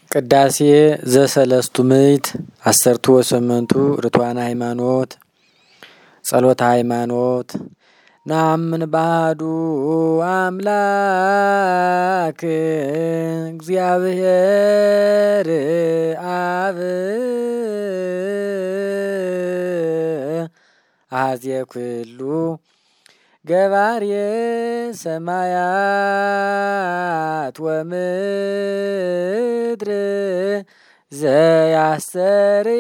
ቅዳሴ ዘሰለስቱ ምዕት አሰርቱ ወሰመንቱ ርቱዓነ ሃይማኖት ጸሎተ ሃይማኖት ነአምን በአሐዱ አምላክ እግዚአብሔር አብ አኀዜ ኩሉ ገባርየ ሰማያት ወምድር ዘያስተርኢ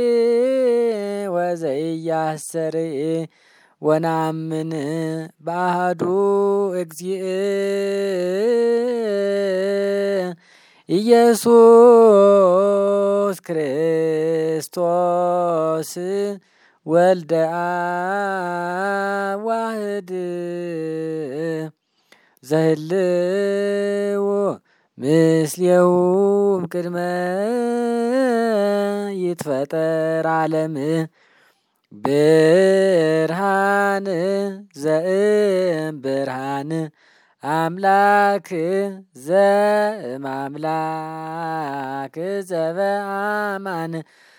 ወዘኢያስተርኢ ወነአምን በአሐዱ እግዚእ ኢየሱስ ክርስቶስ ወልደ አብ ዋሕድ ዘህልው ምስሌሁ እምቅድመ ይትፈጠር ዓለም ብርሃን ዘእምብርሃን አምላክ ዘእምአምላክ ዘበአማን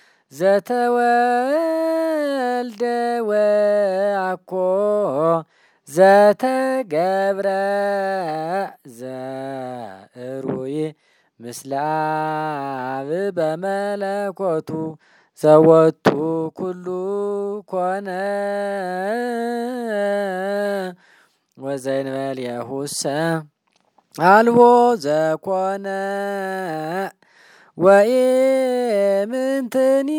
ዘተወልደ ወአኮ ዘተገብረ ዘእሩይ ምስለ አብ በመለኮቱ ዘወቱ ኩሉ ኮነ ወዘእንበሌሁሰ አልቦ ዘኮነ ወኢምንትኒ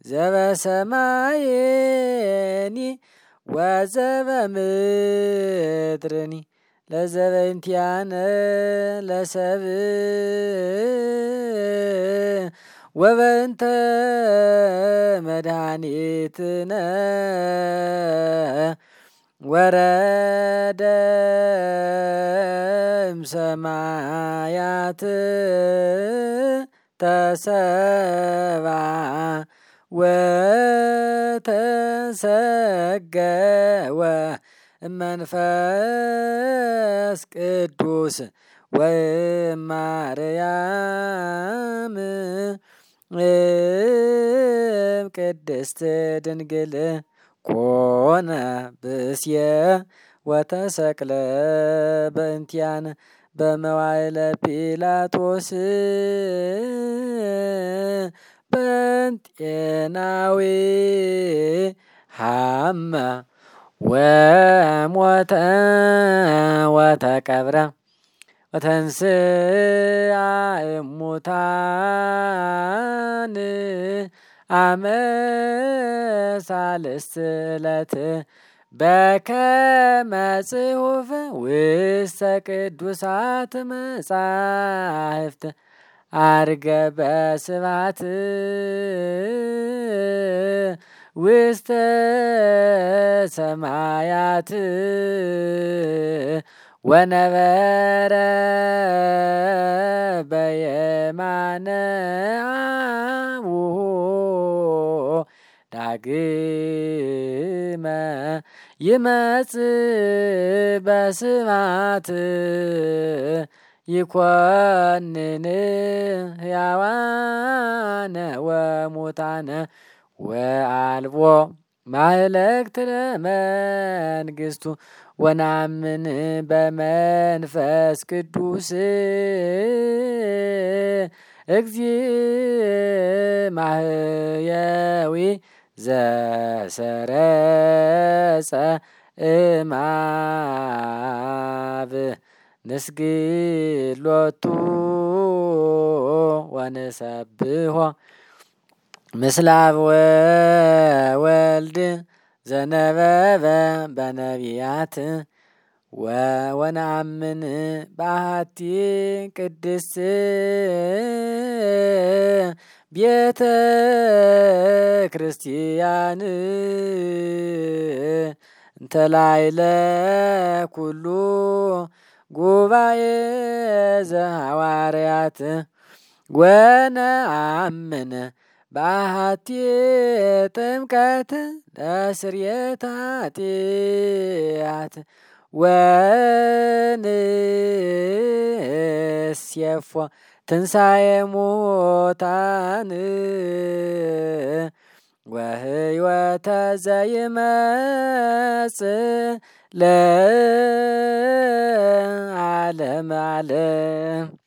ዘበሰማይኒ ወዘበምድርኒ ለዘበእንቲአነ ለሰብእ ወበእንተ መድኃኒትነ ወረደ እምሰማያት ተሰብአ ወተሰገወ እመንፈስ ቅዱስ ወእማርያም ቅድስት ድንግል ኮነ ብእስየ ወተሰቅለ በእንቲአነ በመዋዕለ ጲላጦስ በእንጤናዊ ሐመ ወሞተ ወተቀብረ ወተንሥአ እሙታን አመ ሣልስት ዕለት በከመ ጽሑፍ ውስተ ቅዱሳት መጻሕፍት ዐርገ በስብሐት ውስተ ሰማያት ወነበረ በየማነ አቡሁ ዳግመ ይመጽእ በስብሐት ይኰንን ሕያዋነ ወሙታነ ወአልቦ ማእለክት ለመንግሥቱ ወነአምን በመንፈስ ቅዱስ እግዚእ ማሕየዊ ዘሰረጸ እምአብ ንስግድ ሎቱ ወንሰብሖ ምስለ አብ ወወልድ ዘነበበ በነቢያት ወነአምን በአሐቲ ቅድስት ቤተ ክርስቲያን እንተ ላዕለ ኩሉ ጉባኤ ዘሐዋርያት ወነአምን በአሐቲ ጥምቀት ለስርየተ ኃጢአት ወንሴፎ ትንሣኤ ሙታን ወህይወተ ዘይመጽእ ለዓለመ ዓለም